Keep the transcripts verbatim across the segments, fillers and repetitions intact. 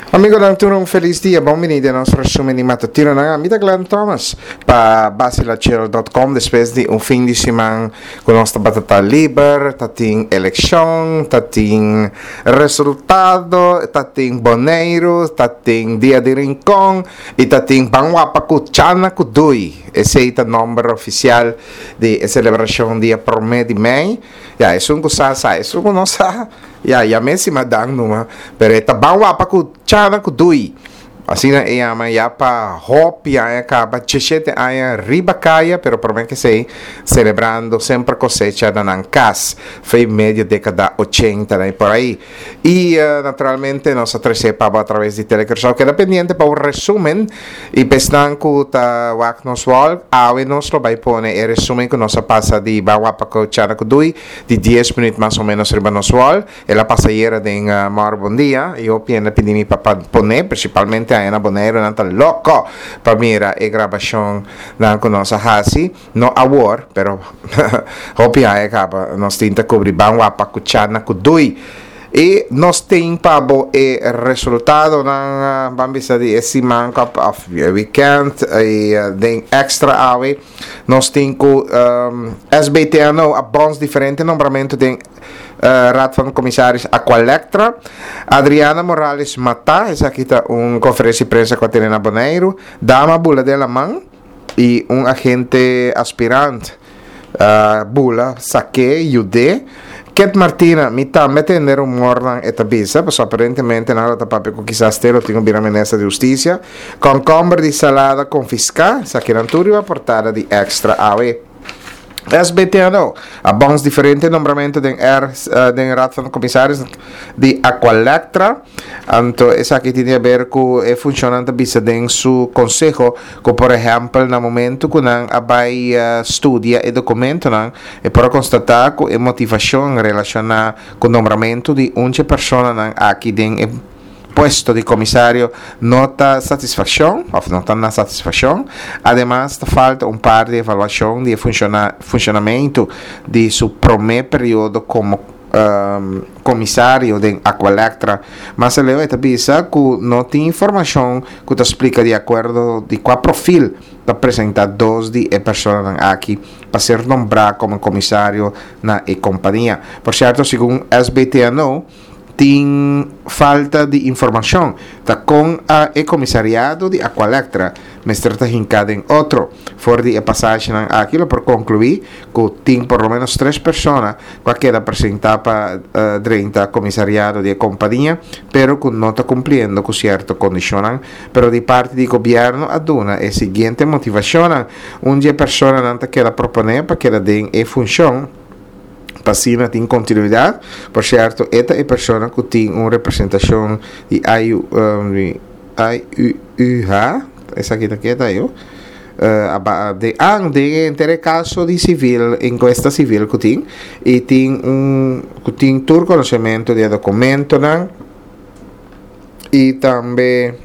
Amigo lang turong feliz dia, bom venida nosso resumo de matutino na amita Glenn Thomas para basilachero dot com depois de um fim de semana com nossa batata liber, tating eleção, tating resultado, tating boneiro, tating dia de rincón e tating bangwapa kuchana kudui. Esse é o número oficial de celebração dia primeiro de maio. Ja, é um coisa, é um nossa. Ja, ja messi madang numa, pero eta bawa pa ku chana ku dui. Assim na é ama ya pa hop ya acaba chechete aya riba caia, pero por bem que sei celebrando sempre cosecha da nancas, foi media década oitenta né, por aí. E uh, naturalmente nossa tresepa através de telecurso que dependente para o resumen e pesnan ku ta wak nos wal, awe nos lo vai pone e resumen que nossa passa de bawa pa ku chana ku dui de dez minutos mais ou menos riba nos wal, ela passageira de uh, mar bom dia, e eu piena pedimi para poner principalmente na Bonaire nanta loco para mira e gravação na nossa hasi no award pero hopi ai acaba nós tenta cobrir bang wa pakuchana kudui e nós tem pabo e resultado na bambisa de esse man cup of weekend e den extra awe nós tem com um, S B T ano a bons diferente nombramento den Uh, Raad van Commissaris Aqualectra, Adriana Morales Mata, essa aqui está uma conferência de prensa com a Terena Boneiro, Dama Bula de la Man e um agente aspirante, uh, Bula Saque Yude, Ket Martina, mi também tender um mordan etabisa, pois aparentemente nada está para que quizás ter tinha uma ministra de Justiça, com compra de salada confiscar, essa aqui não tudo portada de extra A W. S B T ano, a bons diferente nombramento den er uh, den Raad van Commissaris de Aqualectra, anto essa aqui tem a ver com e funcionando bisa den su consejo, que por exemplo no momento que não abai uh, studia e documento não e para constatar que a motivação relacionada com o nombramento de onze pessoa não aqui den e puesto de comissário nota satisfação, ou não está na satisfação, además falta um par de avaliação de funciona, funcionamento de seu primeiro período como um, comissário de Aqualectra, mas ele vai pensar que não tem informação que te explica de acordo de qual perfil de apresentadores de pessoas aqui para ser nombrado como comissário na e companhia. Por certo, segundo S B T ano, tem falta de informação tá com a e comissariado de Aqualectra, mas trata hincada em outro for de passagem aquilo por concluir que tem por lo menos três pessoas que queda apresentar para uh, trinta comissariado de companhia, pero que não está cumprindo com certa condição, pero de parte do governo aduna a seguinte motivação, onde a pessoa não queda proponer para que ela dê e função Pacina tem continuidade, por certo, esta é a pessoa que tem uma representação de I U, um, I U H, essa aqui está quieta, eu, uh, de an de ter caso de civil, encuesta civil que tem, e tem um, que tem todo conhecimento de documento, né? E também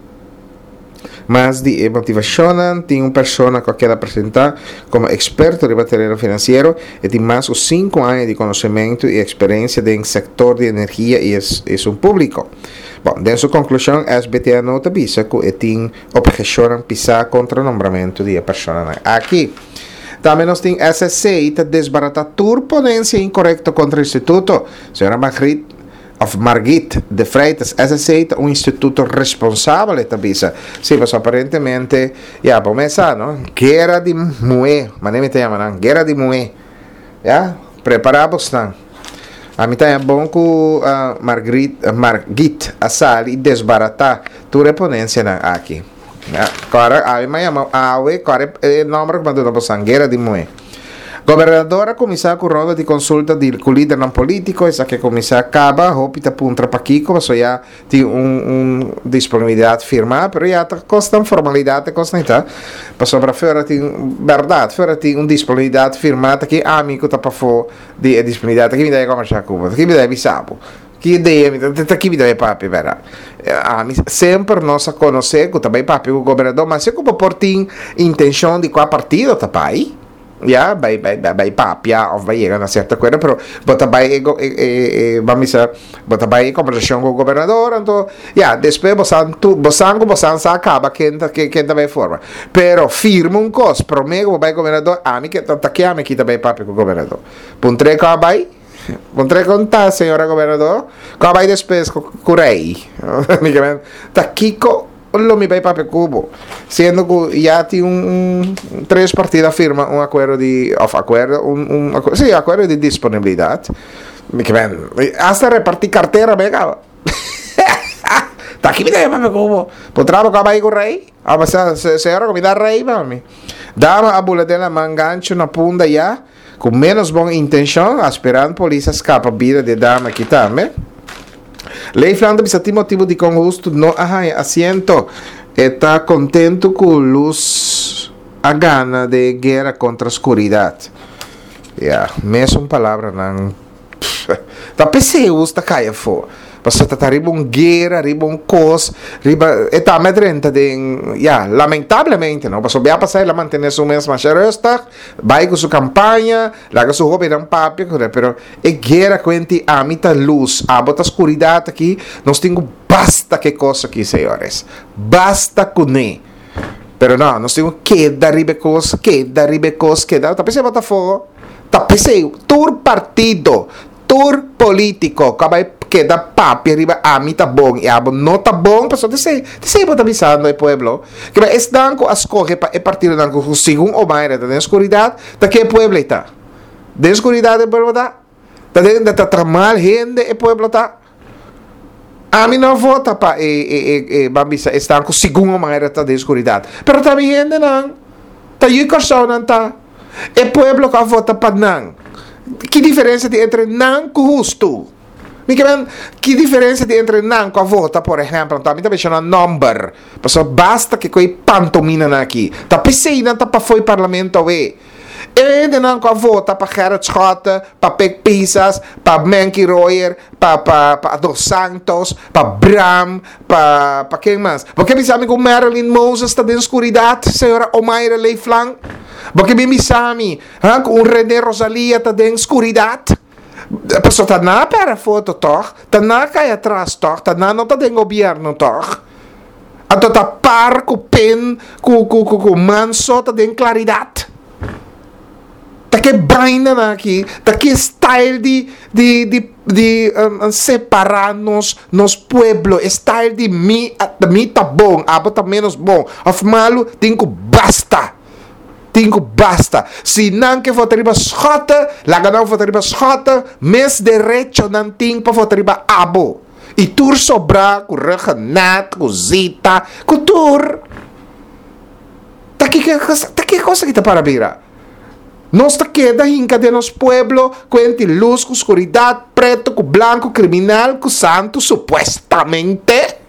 mas de motivação, tem uma pessoa que quer apresentar como experto de bateria financeiro e tem mais de cinco anos de conhecimento e experiência no setor de energia e é um público. Bom, de sua conclusão, a S B T nota bisa que tem objeção pisar contra o nombramento de pessoa aqui. Também nós temos S S C que desbarata turpolência incorreta contra o Instituto. Senhora Margrit of Margit de Freitas, S S C, um instituto responsável também. Sim, mas aparentemente, já, para começar, não? Guerra de Moé, mas nem me chama, não? Guerra de Moé, já? Preparados, não? A mim é bom que uh, Margrit, uh, Margit Assal e desbaratar tua reponência aqui. Agora, a mim é a ué, agora é o nome que mandou para Guerra de Moé. Governadora começar com ronda de consulta de com líder não político, essa que começar acaba, hopita puntra para aqui, como só já tem um, um disponibilidade firmada, mas já está constante formalidade, constante, tá? Passou para fora tem verdade, fora tem um disponibilidade firmada que amigo tá para fora de disponibilidade, que me dá como já Cuba, que me dá bisabo. Que ideia, aqui me dá papi, vera. Sempre nós conhecemos que também papi o governador, mas se como por tem intenção de qual partido tá pai? Ja, bij, bij, bij, bij papia of bij una certa cosa, però bota bij ego e e vamos a bota bij conversação com o governador, então, ja, depois bosan tu bosan com bosan sa acaba que que que também forma. Pero firma um cos, promego vai governador, a mim que tá que a mim que também papi com o governador. Puntre com vai Puntre contar, senhora governador, com vai depois com curei. Tá Kiko lo mi pai papi cubo, sendo que já tinha um, um três partidas firma um acordo de of acordo um, um acordo, sim, acordo de disponibilidade, que vem hasta repartir carteira me acaba. Tá aqui me dá papi cubo, potrava com a bai com rei, ah mas se senhora me dá rei mami, dá a boletim na mangancho na punda já, com menos boa intenção, aspirando polícia escapa vida de dama aqui também. Lei Flanda bisa ti motivo di con gusto no ajá, asiento está contento con luz a gana de guerra contra oscuridad. Ya, yeah, mesma palavra não. Tá pessoa está caia fo. Passou tá riba um guerra, riba um cos, riba eta amedrenta de, ya, lamentavelmente, não, passou bem passar ela manter su mesma resta, vai com sua campanha, lá com seu hobby não papi, pero é guerra quanti amita luz, a bota escuridade aqui, nós temos basta que coisa aqui, senhores, basta com ne. Pero não, nós temos que dar riba cos, que dar riba cos, que dar, tá pensando bota fogo, tá pensando, tur partido, tur político, acaba que da papi arriba a mim tá bom e a não tá bom, pessoal, de sei, de sei bota avisando o pueblo, que vai estar com as corre para partir dan com segundo ou mais da escuridade, da que o pueblo está. De escuridade o pueblo tá. Da de tá tramal gente o pueblo tá. A mim não vota para e e e bambisa estar com segundo ou mais da escuridade. Pero também gente não. Tá aí corção não tá. O pueblo que vota para não. Que diferença tem entre não com justo? Que diferença tem entre não com a vota, por exemplo, também está mexendo number, porque basta que coi pantomina aqui, tá pensei não tá para foi parlamento we, e não com a vota para Gerrit Schotten, para Pek Pisas, para Menky Royer, para para para Dos Santos, para Bram, para para quem mais? Porque me sabe que Marilyn Moses está na escuridade, senhora Omaira Leiflang, porque me sabe, ah, com René Rosalia está na escuridade. Pessoal, tá na para foto toch, tá na cai atrás toch, tá na não tá de governo toch. Então tá par com pen, com com com com manso, tá de claridade. Tá que baina aqui, tá que style de de de de um, separar nos nos pueblo, style de mi, de mi tá bom, abo tá menos bom, of malo, tem que basta. Tinko basta. Se não que for triba schota, laga não for triba schota, mes derecho não tem para for triba abo. E tur sobra, com regenat, com zita, com tur. Tá que tá que coisa que tá para virar. Nós tá queda hinca de nos pueblo, com entre luz, com escuridade, preto, com branco, criminal, com santo, supuestamente.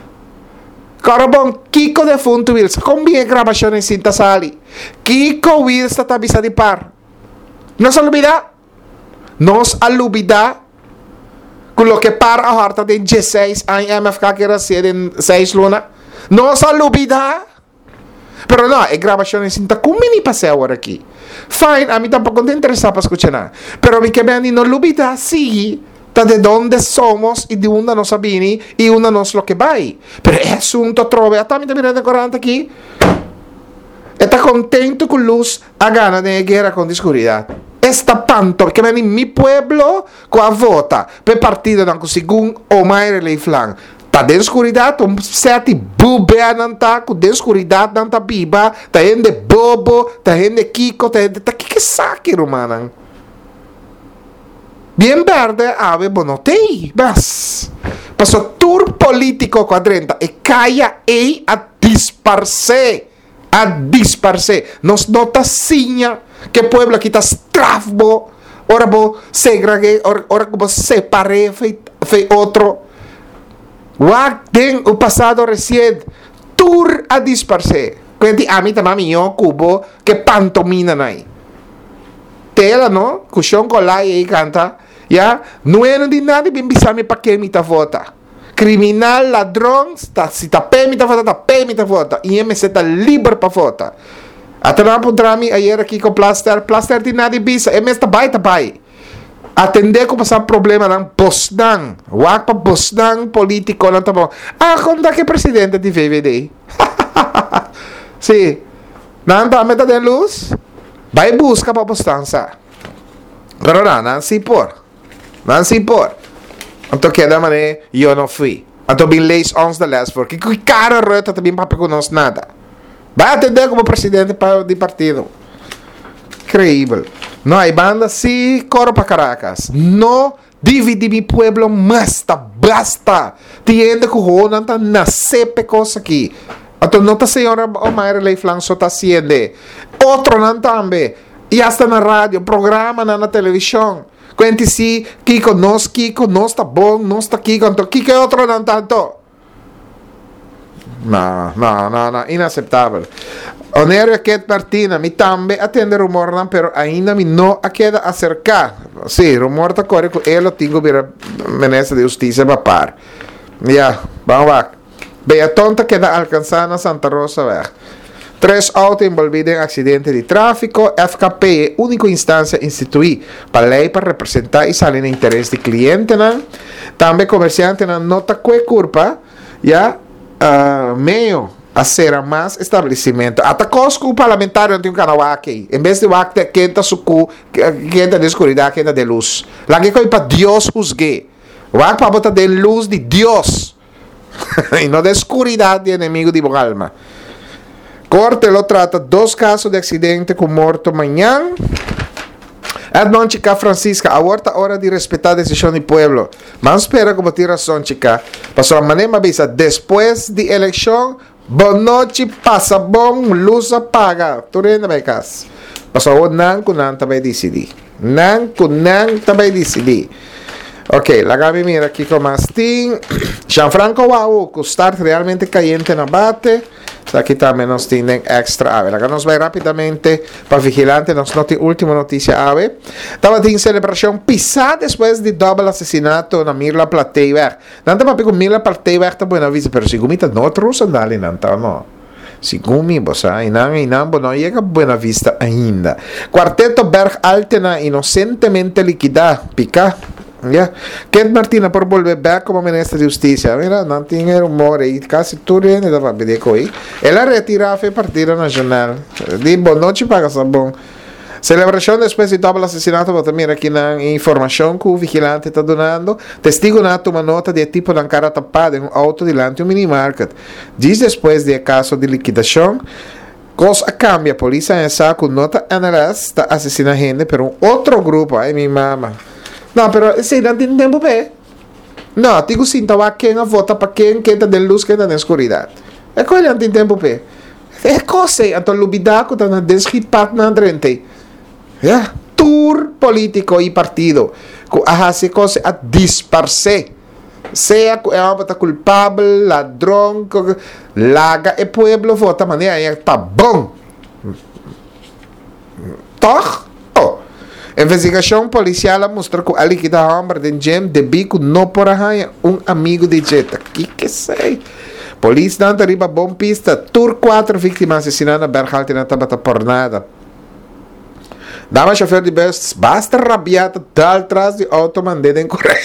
Corobon, Kiko defunto Wills, combien grabaciones sin tasali. Kiko Wills está avisa de par. No se olvida, nos olvida con lo que para a harta de dezesseis anos M F K que era en seis luna. No se olvida. Pero no, es grabaciones sin ta. ¿Cómo me pasé ahora aquí? Fine, a mí tampoco te interesa para escuchar nada. Pero mi que me han no olvida, sí. De dónde somos y de dónde nos viene y dónde nos lo que va. Pero es asunto trove. Hasta a mí te mira decorante aquí. Está contento con luz a gana de guerra con oscuridad. Está tanto que viene en mi pueblo con a vota per partido dan según Omaira Leiflang. Ta de oscuridad, un seti bube ananta con de oscuridad nanta biba, ta gente bobo, ta gente kiko, ta gente ta que saque romanan. Bien verde ave bonotei, mas passou tour político quadrenta e caia ei a disparse, a disparse. Nos nota sinha que pueblo aqui tá strafbo, ora bo segregue, ora, ora bo separe fe, fe outro. Wag den o passado recente, tour a disparse. Quindi a mim também eu cubo que pantomina nai. Tela no, cuchão colai e canta. Ya, não é de nada bem bisame para que me tá vota. Criminal, ladrão, tá, se tá pé me tá vota, tá pé me tá vota. E M C tá livre para vota. Até não pudrami ayer aqui com plaster, plaster de nada bisa, é mesmo tabay tabay. Atender ko pa sa problema ng posdang. Wag pa posdang politiko lang tamo. Ah, kung da que presidente de V V D. Si, nanda meta de luz, vai busca pa postanza. Pero na, nansi por. Nansi por. Anto queda mané, eu não fui. Anto bin lees ons de les voor. Que cara rota também papi conosco nada. Vai atender como presidente de partido. Increíble. No hay banda, sí, coro para Caracas. No divide mi pueblo, basta, basta. Tiende que o não tá na sepe cosa aqui. Então não tá senhora Omaira Leiflang só tá haciendo. Outro não também. E hasta na rádio, programa na, na televisão. Quente si, Kiko, nós, Kiko, nós tá bom, nós tá Kiko, então Kiko é outro não tanto. Não, não, não, não, inaceitável. Onério Ket Martina, mi tambe atende rumor nan, pero ainda mi no a queda acercar. Sí, rumor ta corre com ele, tingo vira ministro de justiça para par. Ya, vamos lá. Bem, a tonta queda alcançada na Santa Rosa, ver. Três autos envolvidos em acidente de tráfico. F K P é a única instância instituída para lei para representar e salir no interesse do cliente. Nan. Também comerciante não nota que culpa, ya, uh, meio a ser mais estabelecimento. Até Cosco o parlamentário não tem um canal aqui. Em vez de o acte quenta sucu, quenta de escuridão, quenta de luz. Lá que para Deus juzgue. O acte para botar de luz de Deus. E não de escuridão de inimigo de alma. Corte lo trata dois casos de acidente com morto amanhã. Edmond Chica Francisca, agora hora de respeitar a decisão do povo. Mas espera como tem razão, Chica. Passou a maneira avisa, depois de eleição, boa noite, passa bom, luz apaga. Tu renda, vai casa. Passou o não com não também decidir. Não com não também decidir. Ok, la gami mira aqui com Mastin. Gianfranco Wau, que está realmente caliente na bate. Aqui também nós temos extra ave. Agora nós vai rapidamente para vigilante. Nós não temos última notícia ave. Estava em celebração pisada depois de double assassinato na Mirla Plateiberg. Não estava com Mirla Plateiberg está boa vista, pero segundo está não trouxe andali não tá não. Segundo você, inang inang não chega boa vista ainda. Quarteto Berg Altena inocentemente liquidado, pica. Yeah. Ket Martina por volver back como ministro de justiça. Mira, não tinha rumor e quase tudo ainda estava pedindo aí. Ela retira a partido nacional. De boa noite para sabão. Celebração depois de double assassinato, vou também aqui na informação que o vigilante está dando. Testigo nato uma nota de tipo de cara tapada em um auto delante de um minimarket. Diz depois de caso de liquidação. Cosa cambia, a polícia em saco nota analás está assassinando gente por um outro grupo. Ai, minha mama. Não, pero se não tem tempo bem. Não, digo sim, estava quem a vota para quem queda de luz, queda de escuridão. É que não tem tempo bem. É coisa, então lubidaco está na desripat na drente. Yeah. Tour político e partido. Que a se coisa a disparcer. Seja que é uma culpável, ladrão, laga, e pueblo vota maneira é tá bom. Toch? Investigação policial mostra que ali que da homem de gem de bico não por arranha um amigo de Jetta. Que que sei? Polícia não arriba bom pista. Tur quatro vítimas assassinadas na Berghalte na tabata por nada. Dama chofer de bus basta rabiata dal atrás de auto mandado em correr.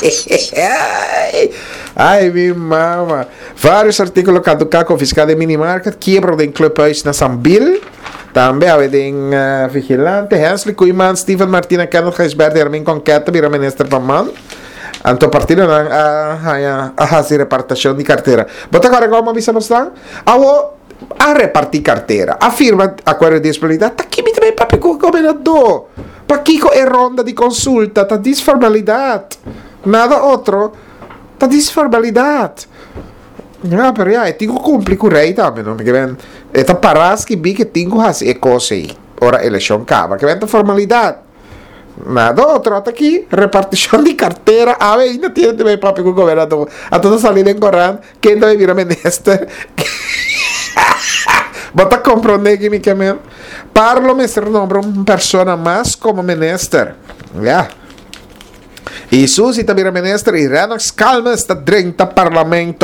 Ai, minha mama. Vários artigos caducados confiscados em minimarket, quebra de clubhuis na Sambil. Também há um uh, vigilante, Hensley Koeman, Steven Martina, Kenneth Geisberg, Hermin Conqueta, vira ministro para man. Anto partido na a a a repartição de carteira. Bota agora como avisa mostrar? Awo a repartir carteira. Afirma acordo de disponibilidade. Tá aqui me também para o governador. Para Kiko é ronda de consulta, tá disformalidade. Nada outro. Tá disformalidade. Ah, pero ya, tengo que cumprir com o rei também, não? Porque vem, esta parás que vi que tenho que fazer coisa aí. Ora, eleição acaba, que vem a formalidade. Nada outro, até aqui, repartição de carteira, a ver, ainda tem também papo com o governador. A toda salida em Corán, quem deve vir a ministro? Bota compreender que me queimem. Parlo, mestre, nombra uma pessoa mais como ministro. Já. E Susi também é ministro, e Renax calma está dentro do parlamento.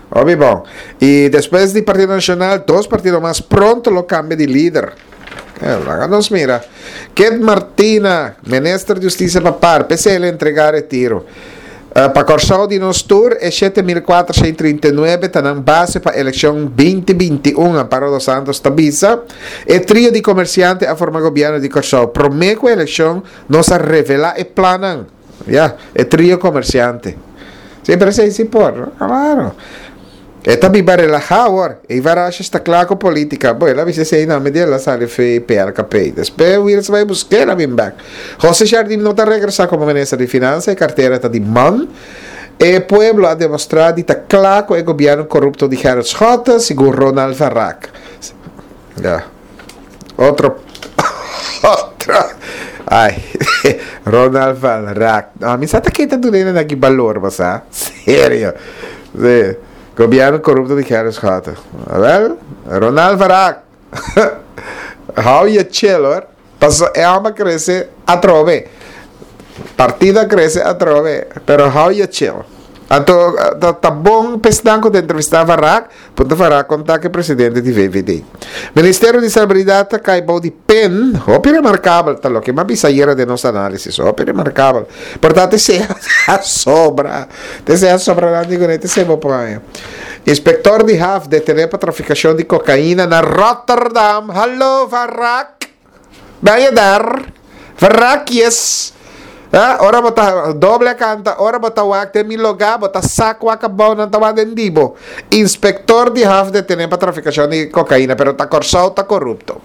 Obvio, bom. E depois do Partido Nacional, dois partidos mais pronto lo cambia de líder. Eh, nos mira. Ket Martina, ministro de Justiça para par, P C L entregar retiro. Uh, para Corsão de Nostur é sete mil quatrocentos e trinta e nove, está na base para a eleição vinte vinte e um, para dos Santos Tabisa. E trio de comerciantes a formar governo de Corsão. Promete que a eleição não se revela e planan. Yeah, é trio comerciante. Sempre se si por, claro. E também para relaxar, e vai esta claro com política. Bom, ela disse assim, não, me deu ela sale fe P R K P. Depois, o Wilson vai buscar ela bem back. José Jardim não está regressando como ministro de Finanças, e carteira está de mão. E o povo ha demonstrado que está claro que o governo corrupto de Gerrit Schotten, segundo Ronald Farrak. Yeah. Outro. Outro. Ai, Ronald Farrak. A mim, sabe que está doendo aqui valor, você? Sério. Sim. Governo corrupto de Gerrit Schotten. A ver? Ronald Farrak. How you chill, or? Passou, é uma cresce a trove. Partida cresce a trove. Pero how you chill? Então, tá bom pesdanco de entrevistar Farrak, ponto Farrak contar que é presidente de V V D. Ministério de Salubridade caibou de pen, ópio remarcável, tá louco, mas bisaíra de nossa análise, ópio remarcável. Portanto, se a sobra, se a sobra lá de gonete, se vou pôr. Inspector de H A F deteve para traficação de cocaína na Rotterdam. Hallo, Farrak. Vai dar. Farrak, yes. Ah, ora bota doble canta, ora bota wak te mi loga, bota saco acabou não tava dendibo. Inspector de H A F deteve para traficação de cocaína, pero tá corsao, tá corrupto.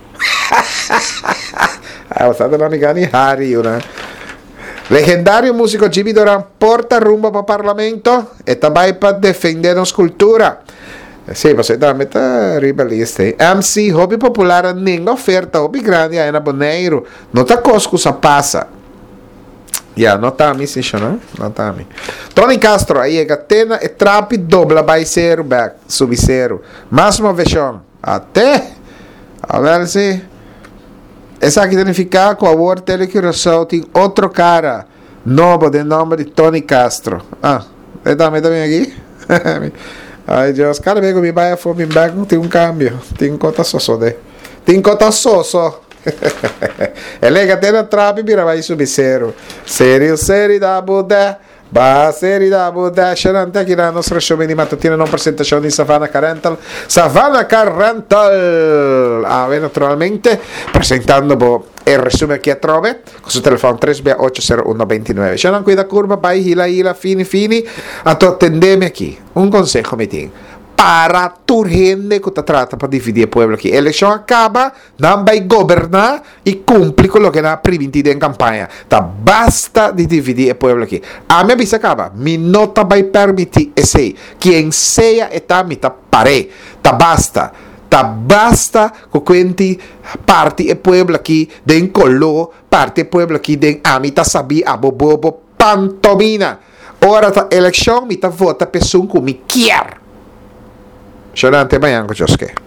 Ah, você não me engane, Harry, né? Legendário músico Jimmy Doran porta rumbo para o parlamento e também para defender nossa cultura. Sim, você também está rebelista. M C, hobby popular, nem oferta, hobby grande, aí na Boneiro, não está cosco, só passa. Yeah, não tá a mim, sim, não? Não tá a mim. Tony Castro, aí é gatena e trapi dobla by zero back, sub zero. Máximo versão. Até, a ver se, essa aqui significa que a World Telecuração tem outro cara novo de nome de Tony Castro. Ah, é também também aqui? Ai, Deus, cada vez que me vai a fome back, tem um câmbio. Tem cota só só de. Tem cota só só. É legal ter a trap e vira vai subir zero. Sério, sério da Buda. Ba, sério da Buda. Xerante aqui na nossa show de matutina, não apresentação de Savannah Carental. Savannah Carental. Ah, bem, naturalmente, apresentando bo il resume aqui a trove. Con su telefono tre B oito zero um nove nove. Xerante cuida curva, vai, hila, hila, fini, fini. A tu atendeme aqui. Um consejo me tem. Para tu gente que trata para dividir o povo aqui. A eleição acaba, não vai governar e cumpre com o que na prometido em campanha. Tá basta de dividir o povo aqui. A minha vista acaba, me não vai permitir esse. Quem seja eta me tá pare. Tá basta. Tá basta com quanti parte o povo aqui den colo, parte o povo aqui den amita sabi abobobo pantomina. Ora tá eleição me tá vota pessoa que me quer. Xerante, amanhã, Josque.